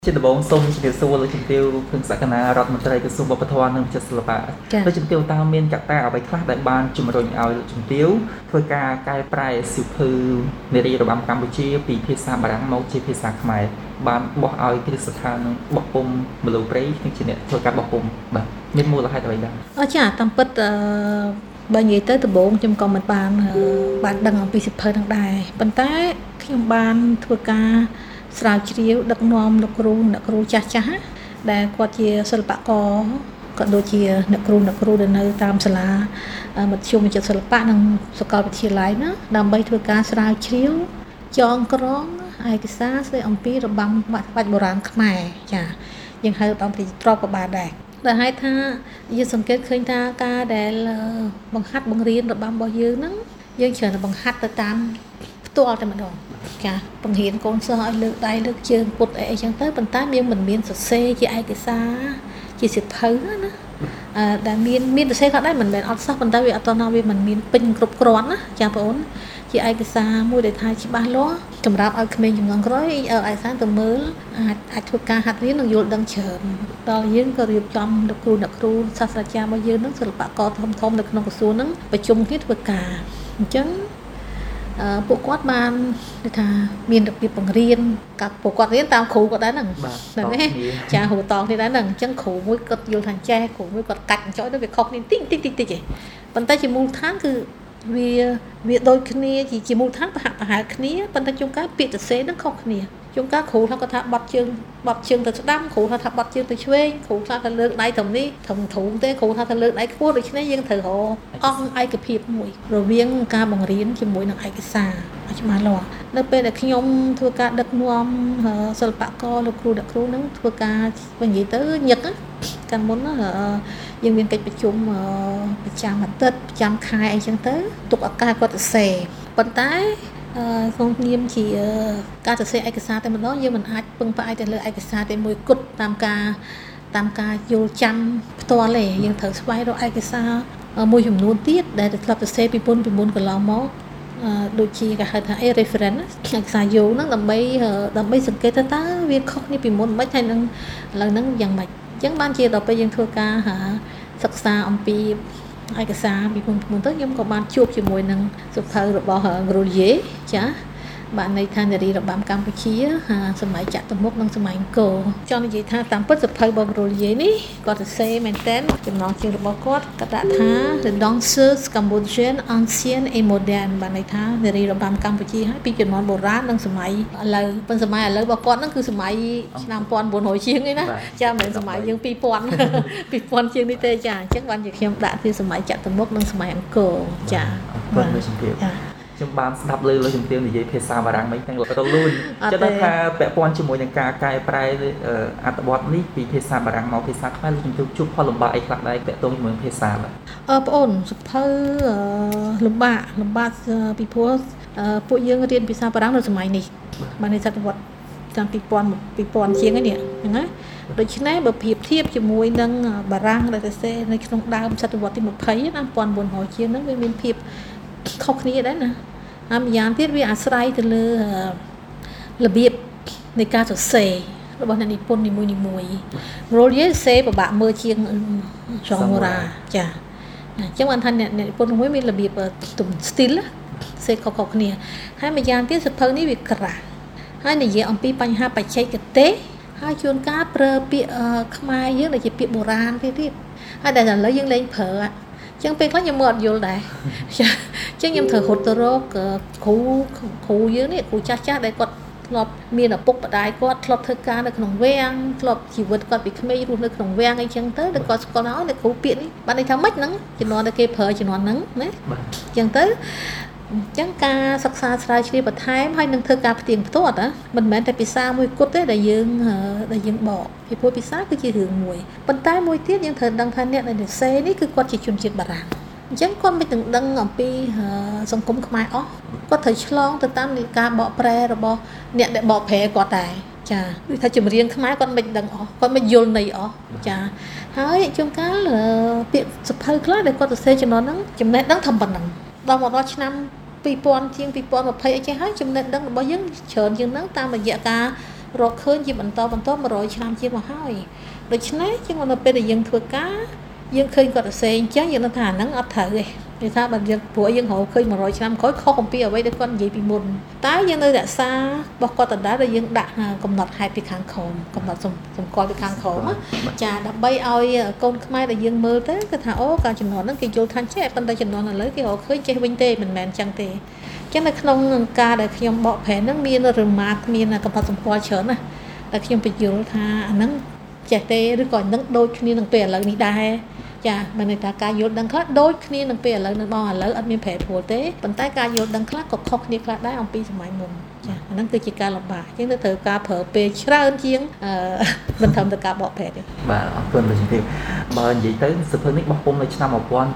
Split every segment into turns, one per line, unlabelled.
ជាដំបូងសូមជម្រាបសួរលោកជំទាវភឹងសក្កណារដ្ឋមន្ត្រីក្រសួងវប្បធម៌និងវិចិត្រសិល្បៈលោកជំទាវតើមានកត្តាអ្វីខ្លះដែលបានជំរុញឲ្យលោកជំទាវធ្វើការកែប្រែសៀវភៅនារីរបាំកម្ពុជាពីភាសាបារាំងមកជាភាសាខ្មែរបានបោះឲ្យគ្រឹះស្ថានបោះពុំមលូព្រៃនិងជាអ្នកធ្វើការបោះពុំបាទមានមូលហេតុអ្វីដែរ
ចាតាមពិតបើនិយាយទៅដំបូងខ្ញុំក៏មិនបានដឹងអំពីសៀវភៅនឹងដែរប៉ុន្តែខ្ញុំបានធ្វើការស្រាវជ្រាវដឹកនាំលោកគ្រូចាស់ដែលគាត់ជាសិល្បករក៏ដូចជាអ្នកគ្រូដែលនៅតាមសាលាមធ្យមវិចិត្រសិល្បៈនិងសាកលវិទ្យាល័យណាដើម្បីធ្វើការស្រាវជ្រាវចងក្រងឯកសារស្ដីអំពីរបាំបាច់បុរាណខ្មែរចាយើងហៅតាមពីទ្របក៏បានដែរដែលហេតុថាយើងសង្កេតឃើញថាការដែលបង្ហាត់បង្រៀនរបាំរបស់យើងហ្នឹងយើងច្រើនតែបង្ហាត់ទៅតាមផ្ទាល់តែម្ដងចាបង្រៀនកូនសិស្សឲ្យលើកដៃលើកជើងពុតអីចឹងទៅប៉ុន្តែយើងមិនមានសរសេរជាឯកសារជាសៀវភៅណាដែលមានសរសេរខ្លះដែរមិនមែនអត់សោះប៉ុន្តែវាអត់តណាវាមិនមានពេញគ្រប់គ្រាន់ណាចាបងប្អូនជាឯកសារមួយដែលថាច្បាស់លាស់សម្រាប់ឲ្យក្មេងជំនាន់ក្រោយឯកសារទៅមើលអាចធ្វើការហាត់រៀននិងយល់ដឹងច្រើនដល់យើងក៏រៀបចំលោកគ្រូសាស្ត្រាចារ្យរបស់យើងនឹងសិល្បករធំនៅក្នុងក្រសួងហ្នឹងប្រជុំគ្នាធ្វើការអញ្ចឹងពួកគាត់បានថាមានរបៀបបង្រៀនกับពួកគាត់រៀនតាមគ្រូគាត់ដែរហ្នឹងហ្នឹងឯងចាហៅតគ្នាដែរហ្នឹងអញ្ចឹងគ្រូមួយគាត់យល់ថាចេះគ្រូមួយគាត់កាច់ចុចទៅវាខុសគ្នាតិចឯងប៉ុន្តែជាមូលដ្ឋានគឺវាដូចគ្នាជាមូលដ្ឋានប្រហាក់គ្នាប៉ុន្តែជួនកាលពាក្យសរសេរហ្នឹងខុសគ្នាជួនកាលគ្រូថាគាត់ថាបត់ជើងទៅស្ដាំគ្រូថាបត់ជើងទៅឆ្វេងគ្រូថាទៅលើកដៃត្រឹមនេះធំទេគ្រូថាទៅលើកដៃខ្ពស់ដូច្នេះយើងត្រូវរកអង្គឯកភាពមួយរវាងការបង្រៀនជាមួយនឹងឯកសារឲ្យច្បាស់លាស់នៅពេលដែលខ្ញុំធ្វើការដឹកនាំសិល្បករលោកគ្រូហ្នឹងធ្វើការនិយាយទៅញឹកកាលមុនយើងមានកិច្ចប្រជុំប្រចាំអាទិត្យប្រចាំខែអីចឹងទៅទុកឱកាសគាត់សរសេរប៉ុន្តែក្នុងនាមជាការសរសេរឯកសារតែម្ដងយើងមិនអាចពឹងផ្អែកទៅលើឯកសារតែមួយគត់តាមការយល់ចាំផ្ទាល់ទេយើងត្រូវស្វែងរកឯកសារមួយចំនួនទៀតដែលធ្លាប់សរសេរពីមុនកន្លងមកដូចជាគេហៅថា reference ឯកសារយោងហ្នឹងដើម្បីសង្កេតថាតើវាខុសគ្នាពីមុនមិនហើយនឹងឥឡូវហ្នឹងយ៉ាងម៉េចអញ្ចឹងបានជាដល់ពេលយើងធ្វើការសិក្សាអំពីឯកសារពីមុនទៅខ្ញុំក៏បានជួបជាមួយនឹងសៀវភៅរបស់ Grolier ចាបានន័យថានារីរបាំកម្ពុជាសម័យចតុមុខនិងសម័យអង្គរចង់និយាយថាតាមពិតសៀវភៅរបស់ Grolier នេះគាត់សរសេរមែនតើចំណងជើងរបស់គាត់ដាក់ថា The Danseuses Cambodgian Ancienne et Moderne បានន័យថានារីរបាំកម្ពុជាហើយពីជំនាន់បុរាណនិងសម័យឥឡូវប៉ុន្តែសម័យឥឡូវរបស់គាត់ហ្នឹងគឺសម័យឆ្នាំ1900ជាងឯណាចាមិនមែនសម័យយើង2000ជាងនេះទេចាអញ្ចឹងបានជាខ្ញុំដាក់ពីសម័យចតុមុខនិងសម័យអង្គរចា
បាទខ្ញុំបានស្ដាប់លោកជំទាវនិយាយភាសាបារាំងមិនទាំងលោកទៅលួនចិត្តថាពាក់ព័ន្ធជាមួយនឹងការកែប្រែអត្ថបទនេះពីភាសាបារាំងមកភាសាខ្មែរលោកជំទាវជួបផលលំបាកអីខ្លះដែរពាក់ទងជាមួយភាសាបាទ
បងអូនសភៅលំបាកពីព្រោះពួកយើងរៀនភាសាបារាំងនៅសម័យនេះបាននៅសតវត្សឆ្នាំ2000ជាងហ្នឹងណាដូច្នេះបើប្រៀបធៀបជាមួយនឹងបារាំងដែលសរសេរនៅក្នុងដើមសតវត្សទី20ណា1900ជាងហ្នឹងវាមានភាពខុសគ្នាដែរណាហើយម្យ៉ាងទៀតវាអាស្រ័យទៅលើរបៀបនៃការសរសេររបស់អ្នកនិពន្ធនីមួយៗ Grolier សរសេរពិបាកមើលជាង Jean Morat ចាអញ្ចឹងបានថាអ្នកនិពន្ធមួយមានរបៀបស្ទីលសរសេរខុសគ្នាហើយម្យ៉ាងទៀតសៀវភៅនេះវាក្រាស់ហើយនិយាយអំពីបញ្ហាបច្ចេកទេសហើយជួនកាលប្រើពាក្យខ្មែរយើងដែលជាពាក្យបុរាណទៀតហើយដែលឥឡូវយើងលែងប្រើចឹងពេលខ្លះខ្ញុំមើលអត់យល់ដែរចឹងខ្ញុំត្រូវរត់ទៅរកគ្រូយើងនេះគ្រូចាស់ដែលគាត់ធ្លាប់មានឪពុកម្ដាយគាត់ធ្លាប់ធ្វើការនៅក្នុងវាំងធ្លាប់ជីវិតគាត់ពីក្មេងរស់នៅក្នុងវាំងអីចឹងទៅគាត់ស្គាល់ហើយអ្នកគ្រូពាក្យនេះបានន័យថាម៉េចហ្នឹងជំនាន់ដែលគេប្រើជំនាន់ហ្នឹងណាចឹងទៅអញ្ចឹងការសិក្សាស្រាវជ្រាវបន្ថែមហើយនឹងធ្វើការផ្ទៀងផ្ទាត់មិនមែនតែភាសាមួយគត់ទេដែលយើងបកពីព្រោះភាសាគឺជារឿងមួយប៉ុន្តែមួយទៀតយើងត្រូវដឹងថាអ្នកដែលសរសេរនេះគឺគាត់ជាជនជាតិបារាំងអញ្ចឹងគាត់មិនទាំងដឹងអំពីសង្គមខ្មែរអស់គាត់ត្រូវឆ្លងទៅតាមការបកប្រែរបស់អ្នកដែលបកប្រែគាត់ដែរចាគឺថាចម្រៀងខ្មែរគាត់មិនដឹងអស់គាត់មិនយល់ន័យអស់ចាហើយជួនកាលពាក្យសភៅខ្លះដែលគាត់សរសេរចំណងហ្នឹងចំណេះដឹងធំប៉ុណ្ណឹងដល់មកដល់ឆ្នាំ2000ជាង2020អីចេះហើយចំណេះដឹងរបស់យើងច្រើនជាងហ្នឹងតាមរយៈការរកឃើញជាបន្ត100ឆ្នាំជាមកហើយដូច្នេះជាងនៅពេលដែលយើងធ្វើការយើងឃើញគាត់សរសេរអញ្ចឹងយើងនឹងថាអាហ្នឹងអត់ត្រូវទេគេថាបើយើងព្រោះយើងរកឃើញ100ឆ្នាំក្រោយខុសអំពីអ្វីដែលគាត់និយាយពីមុនតែយើងនៅរក្សារបស់គាត់ដដែលដែលយើងដាក់កំណត់ហេតុពីខាងក្រោមកំណត់សម្គាល់ពីខាងក្រោមចាដើម្បីឲ្យកូនខ្មែរដែលយើងមើលទៅគាត់ថាអូការចំនួនហ្នឹងគេយល់ថាចេះប៉ុន្តែចំនួនឥឡូវគេរកឃើញចេះវិញទេមិនមែនអញ្ចឹងទេចឹងនៅក្នុងការដែលខ្ញុំបកប្រែហ្នឹងមានរម៉ាកមានកំណត់សម្គាល់ច្រើនណាស់តែខ្ញុំបញ្យល់ថាអាហ្នឹងចេះទេឬក៏នឹងដូចគ្នានឹងពេលឥឡូវនេះដែរចាមិនន័យថាការយល់ដឹងខ្លះដូចគ្នានឹងពេលឥឡូវនឹងបងឥឡូវអត់មានប្រែប្រួលទេប៉ុន្តែការយល់ដឹងខ្លះក៏ខុសគ្នាខ្លះដែរអំពីសម័យមុនចាអាហ្នឹងគឺជាការលំបាកជាងទៅត្រូវការប្រើពេលច្រើនជាងមិនត្រឹមតែការបកប្រែទេ
បាទអរគុណលោកជំទាវបើនិយាយទៅសៀវភៅនេះបោះពុម្ពនៅឆ្នាំ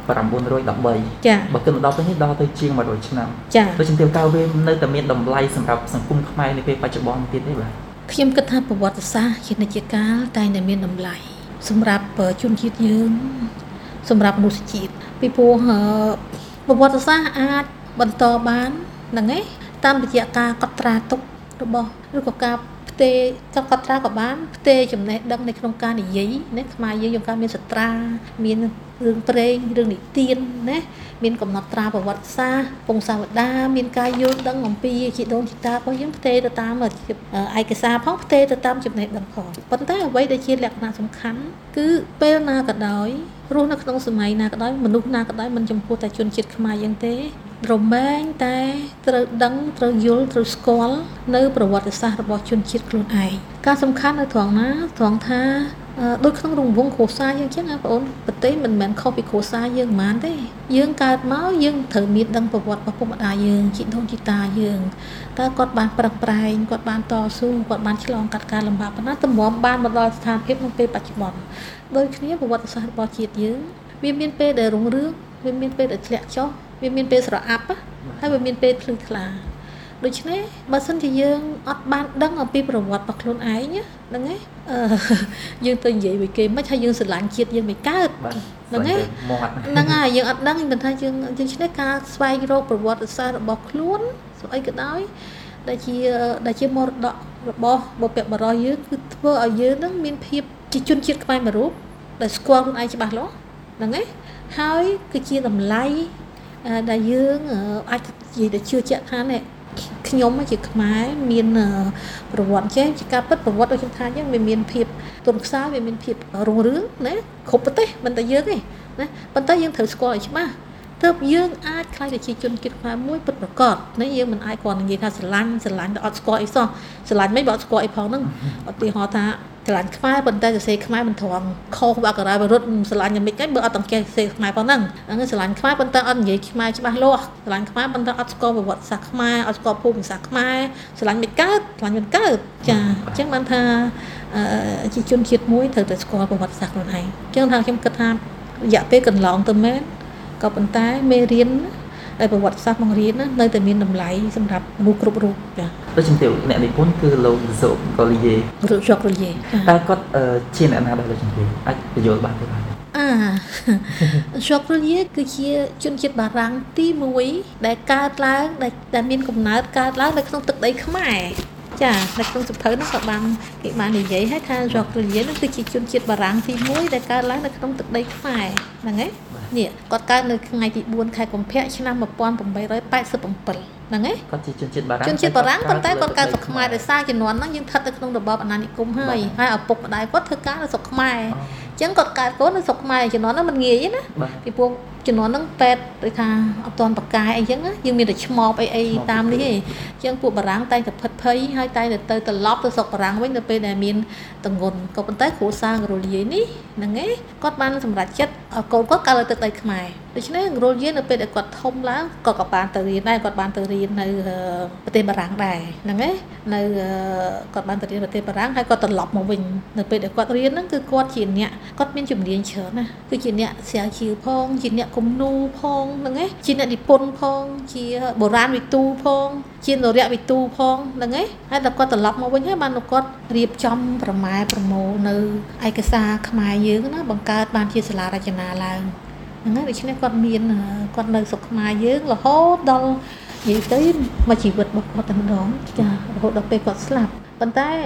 1913
ចា
បើគិតមកដល់ពេលនេះដល់ទៅជាង100ឆ្នាំ
ចា
លោកជំទាវតើវានៅតែមានតម្លៃសម្រាប់សង្គមខ្មែរនាពេលបច្ចុប្បន្នទៀតទេបាទ
ខ្ញុំគិតថាប្រវត្តិសាស្ត្រជានិច្ចកាលតែតែមានតម្លៃសម្រាប់ជនជាតិយើងសម្រាប់មនុស្សជាតិពីព្រោះប្រវត្តិសាស្ត្រអាចបន្តបានហ្នឹងឯងតាមរយៈការកត់ត្រាទុករបស់ឬក៏ការផ្ទេរកត់ត្រាក៏បានផ្ទេរចំណេះដឹងនៅក្នុងការនិយាយណាខ្មែរយើងយកការមានសត្រាមានរឿងព្រេងរឿងនិទានណាមានកំណត់ត្រាប្រវត្តិសាស្ត្រពងសាវតាមានការយល់ដឹងអំពីជីដូនជីតារបស់យើងផ្ទេរទៅតាមឯកសារផងផ្ទេរទៅតាមចំណេះដឹងផងប៉ុន្តែអ្វីដែលជាលក្ខណៈសំខាន់គឺពេលណាក៏ដោយរស់នៅក្នុងសម័យណាក៏ដោយមនុស្សណាក៏ដោយមិនចំពោះតែជនជាតិខ្មែរយើងទេរមែងតែត្រូវដឹងត្រូវយល់ត្រូវស្គាល់នៅប្រវត្តិសាស្ត្ររបស់ជនជាតិខ្លួនឯងការសំខាន់នៅត្រង់ណាត្រង់ថាដូចក្នុងរង្វង់គ្រួសារយើងចឹងបងប្អូនប្រទេសមិនមែនខុសពីគ្រួសារយើងប៉ុន្មានទេយើងកើតមកយើងត្រូវមានដឹងប្រវត្តិរបស់ពុកម្ដាយយើងជីដូនជីតាយើងតើគាត់បានប្រឹងប្រែងគាត់បានតស៊ូគាត់បានឆ្លងកាត់ការលំបាកប៉ុណ្ណាទម្រាំបានមកដល់ស្ថានភាពក្នុងពេលបច្ចុប្បន្នដូចគ្នាប្រវត្តិសាស្ត្ររបស់ជាតិយើងវាមានពេលដែលរុងរឿងវាមានពេលដែលធ្លាក់ចុះវាមានពេលស្រអាប់ហើយវាមានពេលភ្លឺថ្លាដូច្នេះបើសិនជាយើងអត់បានដឹងអំពីប្រវត្តិរបស់ខ្លួនឯងហ្នឹងឯងយើងទៅនិយាយvớiគេមិនថាយើងស្រឡាញ់ជាតិយើងមិនកើតហ្នឹងឯងហ្នឹងហើយយើងអត់ដឹងមិនថាយើងឆ្នេះការស្វែងរកប្រវត្តិសាស្ត្ររបស់ខ្លួនស្អីក៏ដោយដែលជាមរតករបស់បុព្វបុរសយើងគឺធ្វើឲ្យយើងនឹងមានភាពជាជនជាតិខ្មែរមួយរូបដែលស្គាល់ខ្លួនឯងច្បាស់លាស់ហ្នឹងឯងហើយគឺជាតម្លៃដែលយើងអាចនិយាយទៅជឿជាក់ថានេះខ្ញុំជាខ្មែរមានប្រវត្តិចេះជាការពិតប្រវត្តិដូចខ្ញុំថាអញ្ចឹងវាមានភាពទន់ខ្សោយវាមានភាពរុងរឿងណាគ្រប់ប្រទេសមិនតែយើងទេណាប៉ុន្តែយើងត្រូវស្គាល់ឲ្យច្បាស់ទើបយើងអាចខ្លាយទៅជាជនជាតិខ្មែរមួយពិតប្រាកដណាយើងមិនអាចគ្រាន់តែនិយាយថាស្រឡាញ់ដល់អត់ស្គាល់អីសោះស្រឡាញ់មិនបើអត់ស្គាល់អីផងហ្នឹងឧទាហរណ៍ថាស្រឡាញ់ខ្មែរប៉ុន្តែសរសេរខ្មែរមិនត្រង់ខុសបាក់ការ៉ាបរុតស្រឡាញ់យ៉ាងម៉េចគេបើអត់ទាំងចេះសរសេរខ្មែរផងហ្នឹងស្រឡាញ់ខ្មែរប៉ុន្តែអត់និយាយខ្មែរច្បាស់លាស់ស្រឡាញ់ខ្មែរប៉ុន្តែអត់ស្គាល់ប្រវត្តិសាស្ត្រខ្មែរអត់ស្គាល់ភូមិសាស្ត្រខ្មែរស្រឡាញ់មិនកើតស្រឡាញ់មិនកើតចាអញ្ចឹងបានថាជាជនជាតិមួយត្រូវតែស្គាល់ប្រវត្តិសាស្ត្រខ្លួនឯងអញ្ចឹងថាខ្ញុំគិតថារយៈពេលកន្លងទៅមែនក៏ប៉ុន្តែមេរៀនដែលប្រវត្តិសាស្ត្របង្រៀននៅតែមានតម្លៃសម្រាប់មនុស្សគ្រប់រូបចា៎
ដូចជំទាវអ្នកនិពន្ធគឺលោកហ្សូកូលីយេតើគាត់ជាអ្នកណាដែរលោកជំទាវអាចបញ្យល់បានទេបាទ
ហ្សូកូលីយេគឺជាជនជាតិបារាំងទី1ដែលកើតឡើងដែលមានកំណើតកើតឡើងនៅក្នុងទឹកដីខ្មែរចានៅក្នុងសៀវភៅនោះក៏គេបាននិយាយឲ្យថាហ្សូកូលីយេនោះគឺជាជនជាតិបារាំងទី1ដែលកើតឡើងនៅក្នុងទឹកដីខ្មែរហ្នឹងឯងនេះគាត់កើតនៅថ្ងៃទី4ខែកុម្ភៈឆ្នាំ1887ហ្នឹងឯង
គាត់ជាជនជាតិបារាំង
ប៉ុន្តែគាត់កើតស្រុកខ្មែរដោយសារជំនាន់ហ្នឹងយើងស្ថិតនៅក្នុងរបបអាណានិគមហើយឪពុកម្ដាយគាត់ធ្វើការនៅស្រុកខ្មែរអញ្ចឹងគាត់កើតកូននៅស្រុកខ្មែរជំនាន់ហ្នឹងមិនងាយទេណាពីព្រោះជំនាន់ហ្នឹងពេទ្យដូចថាអត់ទាន់បកកាយអីចឹងយើងមានតែឆ្មបអីតាមនេះឯងអញ្ចឹងពួកបារាំងតែងតែភិតភ័យហើយតែងតែត្រឡប់ទៅស្រុកបារាំងវិញនៅពេលដែលមានតង្ងន់ក៏ប៉ុន្តែគ្រួសាររលាយនេះហ្នឹងឯងគាត់បានសម្រេចចិត្តកូនគាត់កើតលើទឹកដីខ្មែរដូច្នេះរលាយនៅពេលដែលគាត់ធំឡើងគាត់ក៏បានទៅរៀនដែរគាត់បានទៅរៀននៅប្រទេសបារាំងដែរហ្នឹងឯងនៅគាត់បានទៅរៀនប្រទេសបារាំងហើយគាត់ត្រឡប់មកវិញនៅពេលដែលគាត់រៀនហ្នឹងគឺគាត់ជាអ្នកគាត់មានជំនាញច្រើនណាគឺជាអ្នកស្រាវជ្រាវផងជាអ្នកគំនូរផងហ្នឹងឯងជាអ្នកនិពន្ធផងជាបុរាណវិទូផងជានរៈវិទូផងហ្នឹងឯងហើយដល់គាត់ត្រឡប់មកវិញហើយបានគាត់រៀបចំប្រមូលនៅឯកសារខ្មែរយើងណាបង្កើតបានជាសាលារចនាឡើងហ្នឹងហើយដូច្នេះគាត់នៅស្រុកខ្មែរយើងរហូតដល់និយាយទៅមួយជីវិតរបស់គាត់តែម្ដងចារហូតដល់ពេលគាត់ស្លាប់ប៉ុន្តែ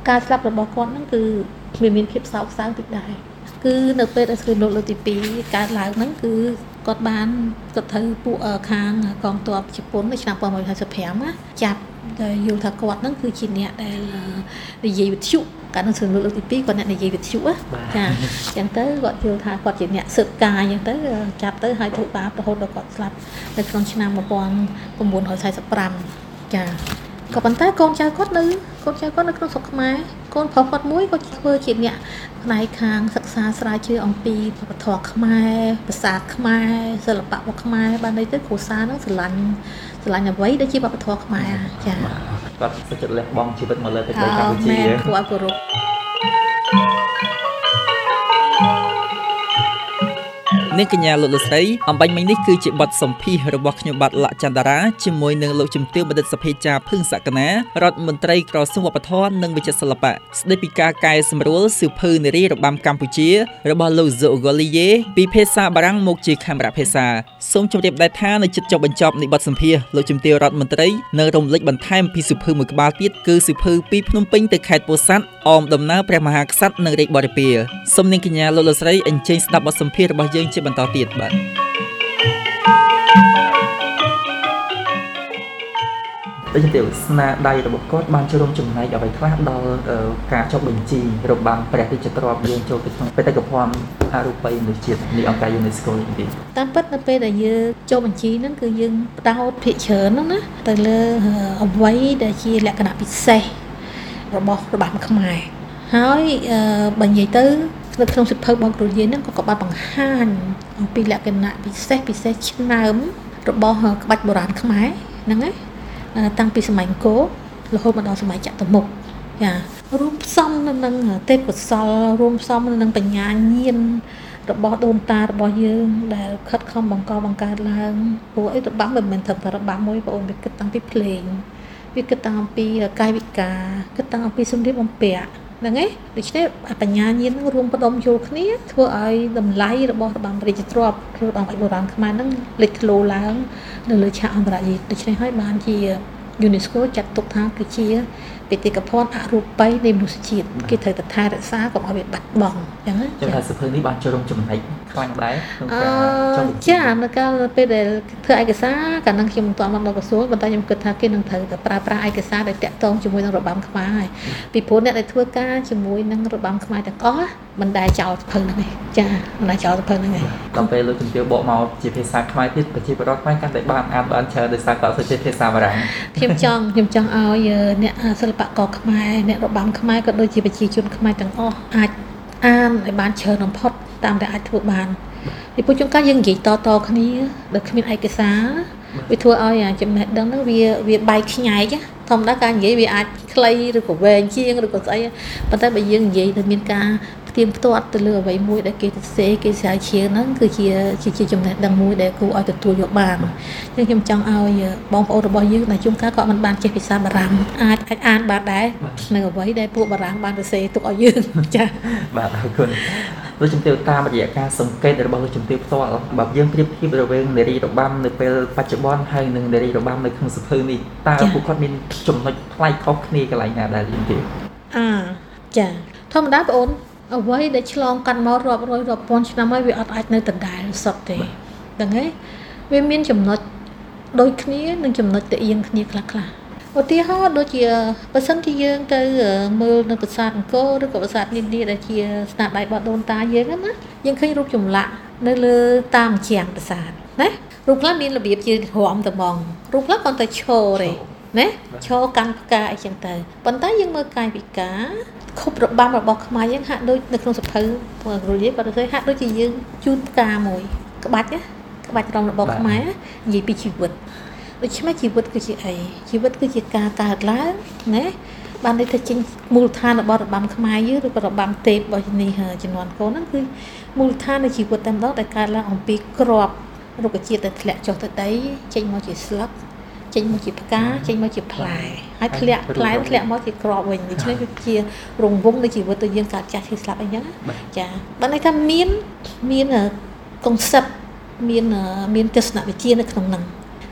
ការស្លាប់របស់គាត់ហ្នឹងគឺវាមានភាពសោកសៅតិចដែរគឺនៅពេលដែលស្គ្រីមលើកទី2កើតឡើងហ្នឹងគឺគាត់បានគាត់ត្រូវពួកខាងកងទ័ពជប៉ុននៅឆ្នាំ1955ណាចាប់ដែលយល់ថាគាត់ហ្នឹងគឺជាអ្នកដែលនិយាយវិទ្យុកាលនោះស្គ្រីមលើកទី2គាត់អ្នកនិយាយវិទ្យុចាអញ្ចឹងទៅគាត់យល់ថាគាត់ជាអ្នកស៊ើបការអញ្ចឹងទៅចាប់ទៅហើយធ្វើបាបរហូតដល់គាត់ស្លាប់នៅក្នុងឆ្នាំ1945ចាក៏ប៉ុន្តែកូនចៅគាត់នៅក្នុងស្រុកខ្មែរកូនប្រុសគាត់មួយក៏ធ្វើជាអ្នកផ្នែកខាងសិក្សាស្រាវជ្រាវអំពីវប្បធម៌ខ្មែរភាសាខ្មែរសិល្បៈរបស់ខ្មែរបានន័យទៅគ្រួសារហ្នឹងស្រឡាញ់អ្វីដែលជាវប្បធម៌ខ្មែរចា
គាត់សុខចិត្តលះបង់ជីវិតមកលើទឹកដីកម្ពុជា
គួរឲ្យគោរព
នាងកញ្ញាលោកលោកស្រីអំបញ្ញមិញនេះគឺជាបទសម្ភាសន៍របស់ខ្ញុំបាទលក្ខចន្ទរាជាមួយនឹងលោកជំទាវបណ្ឌិតសភាចាភឹងសក្កណារដ្ឋមន្ត្រីក្រសួងវប្បធម៌និងវិចិត្រសិល្បៈស្ដីពីការកែសម្រួលសៀវភៅនារីរបាំកម្ពុជារបស់លោក Zogoliye ពីភាសាបារាំងមកជាខេមរៈភាសាសូមជម្រាបដែរថានៅជិតចុងបញ្ចប់នៃបទសម្ភាសន៍លោកជំទាវរដ្ឋមន្ត្រីនៅរំលេចបន្ថែមពីសៀវភៅមួយក្បាលទៀតគឺសៀវភៅពីភ្នំពេញទៅខេត្តពោធិ៍សាត់អមដំណើរព្រះមហាក្សត្រនិងរាជបរិពារសូមនាងកញ្ញាលោកលោកស្រីអញ្ជើញស្ដាប់បទសម្ភាសន៍របស់យើងជាបន្តទៀតបាទដូចជាស្នាដៃរបស់គាត់បានចូលរួមចំណែកអ្វីខ្លះដល់ការចុះបញ្ជីរបាំព្រះរាជទ្រព្យយើងចូលទៅក្នុងបេតិកភណ្ឌអរូបីមនុស្សជាតិនៃអង្គការ UNESCO នេះ
តាមពិតនៅពេលដែលយើងចូលបញ្ជីហ្នឹងគឺយើងផ្ដោតភាគច្រើនហ្នឹងណាទៅលើអ្វីដែលជាលក្ខណៈពិសេសរបស់របាំខ្មែរហើយបើនិយាយទៅនៅក្នុងសិភៅរបស់គ្រូយាយហ្នឹងក៏បានបង្ហាញអំពីលក្ខណៈពិសេសឆ្នើមរបស់ក្បាច់បុរាណខ្មែរហ្នឹងឯងតាំងពីសម័យអង្គររហូតមកដល់សម័យចតុមុខចារួមផ្សំនឹងទេពកោសល្យរួមផ្សំនឹងបញ្ញាញាណរបស់ដូនតារបស់យើងដែលខិតខំបង្កើតឡើងព្រោះអីរបាំមិនមែនត្រឹមតែរបាំមួយបងអូនវាគិតតាំងពីភ្លេងវាគិតតាំងពីកាយវិការគិតតាំងពីសម្លៀកបំពាក់ហ្នឹងឯងដូច្នេះបញ្ញាញាណនឹងរួមផ្ដុំយល់គ្នាធ្វើឲ្យតម្លៃរបស់របាំរាជទ្រព្យឬរបាំបុរាណខ្មែរហ្នឹងលេចធ្លោឡើងនៅលើឆាកអន្តរជាតិដូច្នេះហើយបានជា UNESCO ចាត់ទុកថាគឺជាបេតិកភណ្ឌអរូបីនៃមនុស្សជាតិគេត្រូវតែថែរក្សាកុំឲ្យវាបាត់បង់អញ្ចឹង
ចាំថាសភៅនេះបានចូលរួមចំណែកខ្លាំងដែរក្នុងការចុះ
ចានៅកាលពេលដែលធ្វើឯកសារកាលហ្នឹងខ្ញុំមិនទាន់មកដល់ក្រសួងប៉ុន្តែខ្ញុំគិតថាគេនឹងត្រូវតែប្រើប្រាស់ឯកសារដែលតាក់ទងជាមួយនឹងរបាំខ្មែរហើយពីព្រោះអ្នកដែលធ្វើការជាមួយនឹងរបាំខ្មែរទាំងអស់មិនដែលចោលសភៅហ្នឹងទេចាមិនដែលចោលសភៅហ្នឹងទេ
ដល់ពេលលោកជំទាវបកមកជាភាសាខ្មែរទៀតប្រជាពលរដ្ឋខ្មែរកាន់តែបានអានបានច្រើនដោយសារគាត់សូវជាភាសាបារាំង
ខ្ញុំចង់ឲ្យអ្នកសិល្បករខ្មែរអ្នករបាំខ្មែរក៏ដូចជាប្រជាជនខ្មែរទាំងអស់អាចអានឲ្យបានច្រើនបំផុតតាមដែលអាចធ្វើបានពីព្រោះជួនកាលយើងនិយាយតគ្នាដែលគ្មានឯកសារវាធ្វើឲ្យចំណេះដឹងហ្នឹងវាបែកខ្ញែកធម្មតាការនិយាយវាអាចខ្លីឬក៏វែងជាងឬក៏ស្អីប៉ុន្តែបើយើងនិយាយទៅមានការផ្ទៀងផ្ទាត់ទៅលើអ្វីមួយដែលគេសរសេរគេស្រាវជ្រាវហ្នឹងគឺជាចំណេះដឹងមួយដែលគួរឲ្យទទួលយកបានអញ្ចឹងខ្ញុំចង់ឲ្យបងប្អូនរបស់យើងដែលជួនកាលក៏មិនបានចេះភាសាបារាំងអាចអានបានដែរនៅអ្វីដែលពួកបារាំងបានសរសេរទុកឲ្យយើងចា៎
បាទអរគុណលោកជំទាវតាមរយៈការសង្កេតរបស់លោកជំទាវផ្ទាល់បើយើងប្រៀបធៀបរវាងនារីរបាំនៅពេលបច្ចុប្បន្នហើយនិងនារីរបាំនៅក្នុងសភៅនេះតើពួកគាត់មានចំណុចប្លែកខុសគ្នាកន្លែងណាដែរជំទាវ
ចាធម្មតាបងអូនអ្វីដែលឆ្លងកាត់មករាប់រយរាប់ពាន់ឆ្នាំហើយវាអត់អាចនៅដដែលសុទ្ធទេដឹងទេវាមានចំណុចដូចគ្នានិងចំណុចទៅអៀងគ្នាខ្លះឧទាហរណ៍ដូចជាបើសិនជាយើងទៅមើលនៅប្រាសាទអង្គរឬក៏ប្រាសាទនានាដែលជាស្នាដៃរបស់ដូនតាយើងណាយើងឃើញរូបចម្លាក់នៅលើតាមជាងប្រាសាទណារូបខ្លះមានរបៀបជារំត្មងរូបខ្លះគាត់ទៅឈរទេណាឈរកាន់ផ្កាអីចឹងទៅប៉ុន្តែយើងមើលកាយវិការខុបរបាំរបស់ខ្មែរយើងហាក់ដូចនៅក្នុងសភៅគ្រូយាយគាត់ទៅហាក់ដូចជាយើងជូនផ្កាមួយក្បាច់រំរបស់ខ្មែរនិយាយពីជីវិតដូច្នេះជីវិតគឺជាអីជីវិតគឺជាការកើតឡើងណាបានន័យថាចេញមូលដ្ឋានរបស់របាំខ្មែរយើងឬក៏របាំទេពរបស់នេះជំនាន់កូនហ្នឹងគឺមូលដ្ឋាននៃជីវិតតែម្ដងដែលកើតឡើងអំពីគ្រាប់រុក្ខជាតិដែលធ្លាក់ចុះទៅដីចេញមកជាស្លឹកចេញមកជាផ្កាចេញមកជាផ្លែហើយធ្លាក់ផ្លែធ្លាក់មកជាគ្រាប់វិញដូច្នេះវាជារង្វង់នៃជីវិតទៅយើងកើតចាស់ឈឺស្លាប់អីចឹងចាបានន័យថាមានកុងសេពមានទស្សនវិជ្ជានៅក្នុងហ្នឹង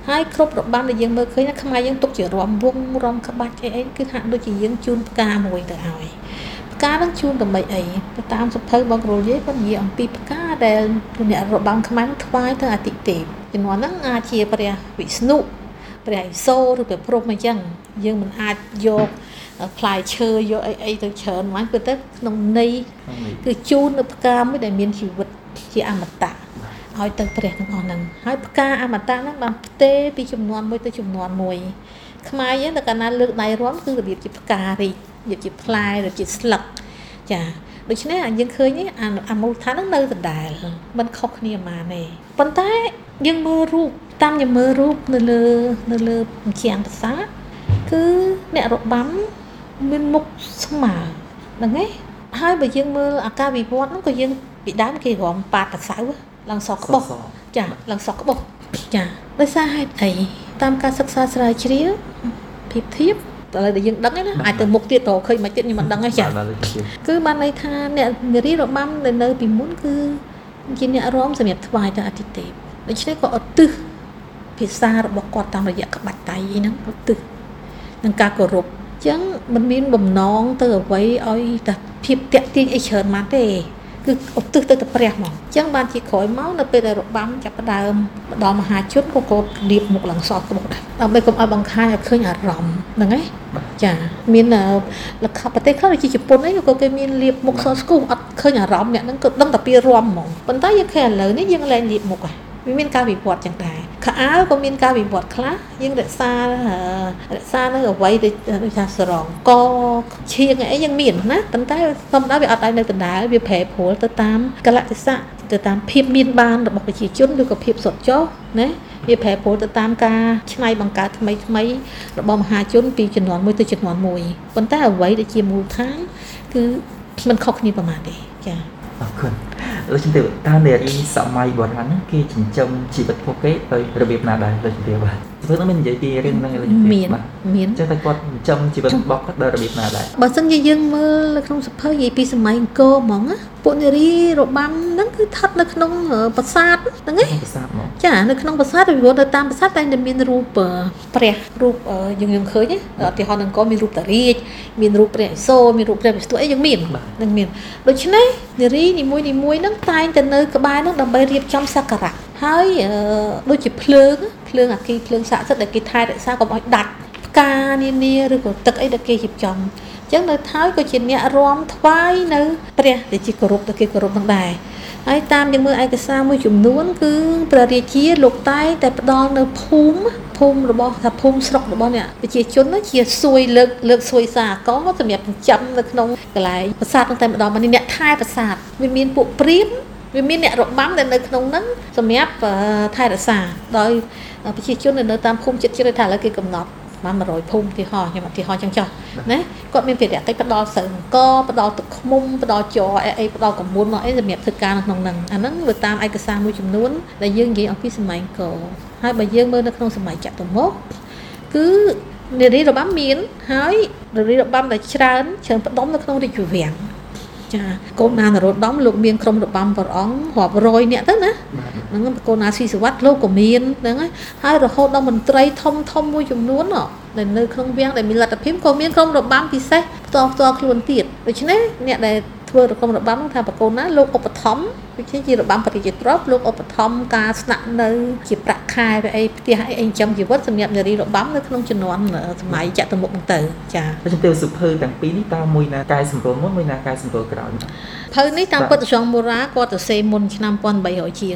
ហើយគ្រប់របាំដែលយើងមើលឃើញខ្មែរយើងទុកជារំវងរំក្បាច់អីគឺហាក់ដូចជាយើងជូនផ្កាមួយទៅឲ្យផ្កានឹងជូនដើម្បីអីទៅតាមសភៅបងគ្រូយាយគាត់និយាយអំពីផ្កាដែលអ្នករបាំខ្មែរថ្វាយទៅអាទិទេពជំនាន់ហ្នឹងអាចជាព្រះវិស្ណុព្រះឥសូរឬព្រះព្រហ្មអញ្ចឹងយើងមិនអាចយកផ្លែឈើយកអីទៅច្រើនហ្មងគឺទៅក្នុងន័យគឺជូននៅផ្កាមួយដែលមានជីវិតជាអមតៈឲ្យទៅព្រះទាំងអស់ហ្នឹងហើយផ្កាអមតៈហ្នឹងបានផ្ទេរពីចំនួនមួយទៅចំនួនមួយខ្មែរយើងតែកាលណាលើកដៃរាំគឺរបៀបជាផ្ការីករបៀបជាផ្លែរបៀបជាស្លឹកចាដូច្នេះយើងឃើញអាមូលដ្ឋានហ្នឹងនៅដដែលមិនខុសគ្នាប៉ុន្មានទេប៉ុន្តែយើងមើលរូបតាមយើងមើលរូបនៅលើជាងប្រាសាទគឺអ្នករបាំមានមុខស្មើហ្នឹងឯងហើយបើយើងមើលអាការវិវត្តហ្នឹងក៏យើងពីដើមគេរំប៉ាតសៅឡើងសក្បុសចាឡើងសក្បុសចាដោយសារហេតុអីតាមការសិក្សាស្រាវជ្រាវពីធៀបតែឥឡូវដែលយើងដឹងណាអាចទៅមុខទៀតរកឃើញមិនទៀតខ្ញុំមិនដឹងទេចាគឺបានន័យថាអ្នកនារីរបាំនៅពីមុនគឺជាអ្នករាំសម្រាប់ថ្វាយទៅអាទិទេពដូច្នេះក៏ឧទ្ទិសភាសារបស់គាត់តាមរយៈក្បាច់ដៃហ្នឹងឧទ្ទិសនឹងការគោរពអញ្ចឹងមិនមានបំណងទៅអ្វីឲ្យតែភាពតាក់ទាញអីច្រើនមកទេគឺឧទ្ទិសទៅព្រះហ្មងអញ្ចឹងបានជាក្រោយមកនៅពេលដែលរបាំចាប់ផ្ដើមដល់មហាជនក៏គាត់លៀបមុខឡើងសក្បុសដែរដើម្បីកុំឲ្យបង្ខាញឲ្យឃើញអារម្មណ៍ហ្នឹងឯងចាមានលក្ខប្រទេសខ្លះដូចជាជប៉ុនអីក៏គេមានលៀបមុខសស្គូអត់ឃើញអារម្មណ៍អ្នកហ្នឹងគឺដឹងតែពីរំហ្មងប៉ុន្តែយើងឃើញឥឡូវនេះយើងលែងលៀបមុខហើយវាមានការវិវត្តចឹងដែរខោអាវក៏មានការវិវត្តខ្លះយើងរក្សានៅអ្វីដូចថាសរងកឈៀងអីយើងមានណាប៉ុន្តែធម្មតាវាអត់ឲ្យនៅដដែលវាប្រែប្រួលទៅតាមកលៈទេសៈទៅតាមភាពមានបានរបស់ប្រជាជនឬក៏ភាពសុទ្ធចុះណាវាប្រែប្រួលទៅតាមការច្នៃបង្កើតថ្មីរបស់មហាជនពីជំនាន់មួយទៅជំនាន់មួយប៉ុន្តែអ្វីដែលជាមូលដ្ឋានគឺมันខុសគ្នាប្រហែលទេចា
អរគុណលោកជំទាវតើនារីសម័យបុរាណហ្នឹងគេចិញ្ចឹមជីវិតពួកគេដោយរបៀបណាដែរលោកជំទាវបាទធ្វើនឹងមាននិយាយពីរឿងហ្នឹងលោកជំទាវមានចឹងតែគាត់ចិញ្ចឹមជីវិតរបស់គាត់ដោយរបៀបណាដែរ
បើសិនជាយើងមើលនៅក្នុងសភៅនិយាយពីសម័យអង្គរហ្មងណាពួកនារីរបាំហ្នឹងគឺស្ថិតនៅក្នុងប្រាសាទហ្នឹងឯង
ប្រាសាទហ្មង
ចានៅក្នុងប្រាសាទវាទៅតាមប្រាសាទតែមានរូបព្រះរូបយើងឃើញឧទាហរណ៍អង្គរមានរូបតារាជមានរូបព្រះឥសូរមានរូបព្រះវិស្ណុអីយើងមាននឹងមានដូច្នេះនារីនីមួយហ្នឹងតែងតែនៅក្បែរហ្នឹងដើម្បីរៀបចំសក្ការៈហើយដូចជាភ្លើងអាគីភ្លើងស័ក្តិសិទ្ធិដែលគេថែរក្សាកុំឲ្យដាច់ផ្កានានាឬក៏ទឹកអីដែលគេរៀបចំអញ្ចឹងនៅថើយក៏ជាអ្នករាំថ្វាយនៅព្រះដែលជាគោរពទៅគេគោរពនឹងដែរហើយតាមយើងមើលឯកសារមួយចំនួនគឺព្រះរាជាលោកតែងតែផ្ដល់នៅភូមិរបស់ថាភូមិស្រុករបស់អ្នកប្រជាជននោះជាសួយលើកសួយសាកសម្រាប់ចិញ្ចឹមនៅក្នុងកន្លែងប្រាសាទតែម្ដងមកនេះអ្នកថែប្រាសាទវាមានពួកព្រាហ្មណ៍វាមានអ្នករបាំដែលនៅក្នុងហ្នឹងសម្រាប់ថែរក្សាដោយប្រជាជននៅតាមភូមិជិតៗថាឥឡូវគេកំណត់បាន100ភូមិទីហោខ្ញុំឧទាហរណ៍ចឹងចុះណាគាត់មានភារកិច្ចផ្ដល់ស្រូវអង្គផ្ដល់ទឹកឃ្មុំផ្ដល់ជ័រអីផ្ដល់កមុនមកអីសម្រាប់ធ្វើការនៅក្នុងហ្នឹងអាហ្នឹងវាតាមឯកសារមួយចំនួនដែលយើងនិយាយអំពីសម័យអង្គរហើយបើយើងមើលនៅក្នុងសម័យចតុមុខគឺនារីរបាំមានហើយនារីរបាំដែលច្រើនផ្ដុំនៅក្នុងរាជវាំងចាកូនណានរោត្តមលោកមានក្រុមរបាំព្រះអង្គរាប់រយនាក់ទៅណាហ្នឹងកូនណាស៊ីសវ័តលោកក៏មានហ្នឹងហើយរហូតដល់មន្ត្រីធំមួយចំនួនដែលនៅក្នុងវាំងដែលមានលទ្ធភាពក៏មានក្រុមរបាំពិសេសផ្ទាល់ខ្លួនទៀតដូច្នេះអ្នកដែលធ្វើក្រុមរបាំថាបកូនណាលោកឧបត្ថម្ភដូចជារបាំប្រជាទ្រព្យលោកឧបត្ថម្ភការស្នាក់នៅជាប្រាក់ខែទៅអីផ្ទះអីចិញ្ចឹមជីវិតសម្រាប់នារីរបាំនៅក្នុងជំនាន់សម័យចតុមុខហ្នឹងទៅចា
ជំទាវសុភៅទាំងពីរនេះតើមួយណាកែសម្រួលមុនមួយណាកែសម្រួលក្រោយ
ភៅនេះតាមពុទ្ធចងមូរាគាត់ទៅសេមុនឆ្នាំ1300ជាង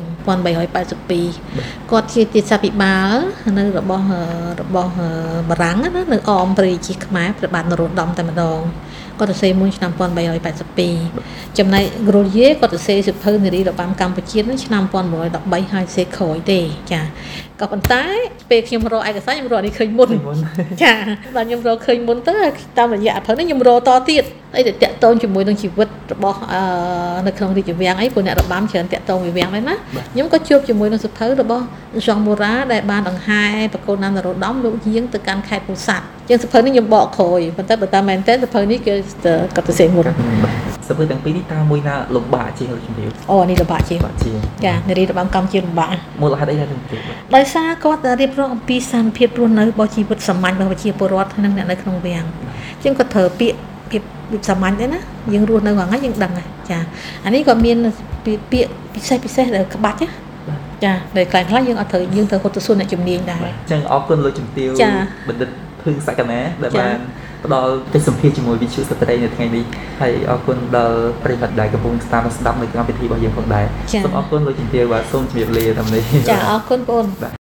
1382គាត់ជាទាសាភិបាលនៅរបស់បារាំងណានៅអមព្រះរាជាខ្មែរព្រះបាទនរោត្តមតែម្ដងគាត់ទៅសេមុនឆ្នាំ1382ចំណែកគ្រូយេគាត់ទៅសេសិភៅនារីរបាំកម្ពុជានឹងឆ្នាំ1913ហើយសេក្រោយទេចាក៏ប៉ុន្តែពេលខ្ញុំរកឯកសារខ្ញុំរកនេះឃើញមុនចាដល់ខ្ញុំរកឃើញមុនទៅតាមរយៈអភៅនេះខ្ញុំរកតទៀតអីដែលតាក់ទងជាមួយនឹងជីវិតរបស់នៅក្នុងរាជវាំងអីព្រោះអ្នករបាំច្រើនតាក់ទងវាវាំងដែរណាខ្ញុំក៏ជួបជាមួយនឹងសិភៅរបស់ចងមូរាដែលបានដង្ហែបកូនណានរោត្តមលោកយាងទៅកាន់ខេត្តពោធិ៍សាត់ជាងសិភៅនេះខ្ញុំបកក្រោយប៉ុន្តែបើតាមមែនតើសិភៅនេះគឺគាត់ទៅសេមុន
សិភៅទាំងពីរនេះតើមួយណាលំបាកជាងលោកជំទាវ
អូនេះលំបាកជាងចានារីរបាំកម្ពុជាលំបាក
មូលហេតុអីដែរជំទាវ
ដោយដោយសារគាត់រៀបរាប់អំពីសានភាពរស់នៅរបស់ជីវិតសាមញ្ញរបស់ប្រជាពលរដ្ឋនិងអ្នកនៅក្នុងវាំងអញ្ចឹងគាត់ត្រូវពាក្យភាពសាមញ្ញដែរណាយើងរស់នៅហ្នឹងយើងដឹងហើយចាអានេះក៏មានពាក្យពិសេសដែលក្បាច់ណាចាដែលខ្លះយើងអត់ត្រូវយើងត្រូវគាត់ទៅសួរអ្នកជំនាញដែរ
អញ្ចឹងអរគុណលោកជំទាវបណ្ឌិតភឿងសក្កណាដែលបានផ្ដល់កិច្ចសម្ភាសជាមួយវិទ្យុស្ត្រីនៅថ្ងៃនេះហើយអរគុណដល់ប្រិយមិត្តដែលកំពុងស្ដាប់នៅកម្មវិធីរបស់យើងផងដែរសូមអរគុណលោកជំទាវបាទសូមជម្រាបលាតាមនេះ
ចាអរគុណបង